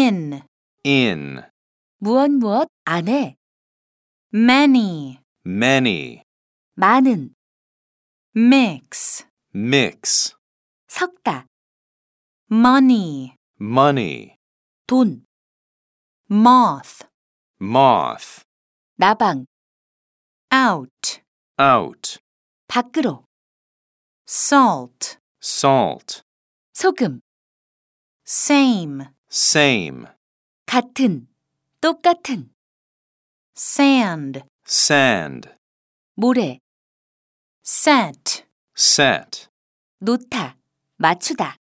in, 무엇 안에, many, many, 많은, mix, 섞다, money, money, 돈, moth, 나방, out, 밖으로, salt, 소금, same, 같은, 똑같은, sand, 모래, set, 놓다, 맞추다.